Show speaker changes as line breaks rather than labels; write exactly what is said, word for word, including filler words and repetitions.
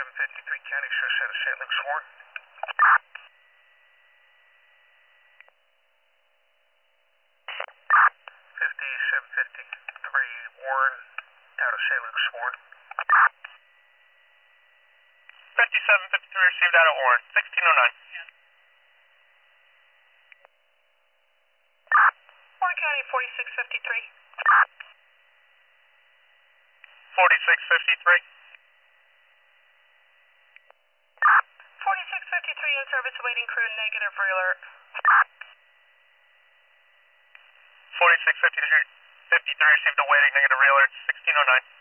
fifty-seven fifty-three County Sheriff out of Saint Luke sworn. fifty-seven fifty-three Warren out of Saint Luke sworn.
fifty-seven fifty-three received out of Warren, sixteen oh nine.
Warren County forty-six fifty-three.
forty-six fifty-three.
forty-six fifty-three in service awaiting crew negative alert.
forty-six fifty-three received awaiting negative alert, sixteen oh nine.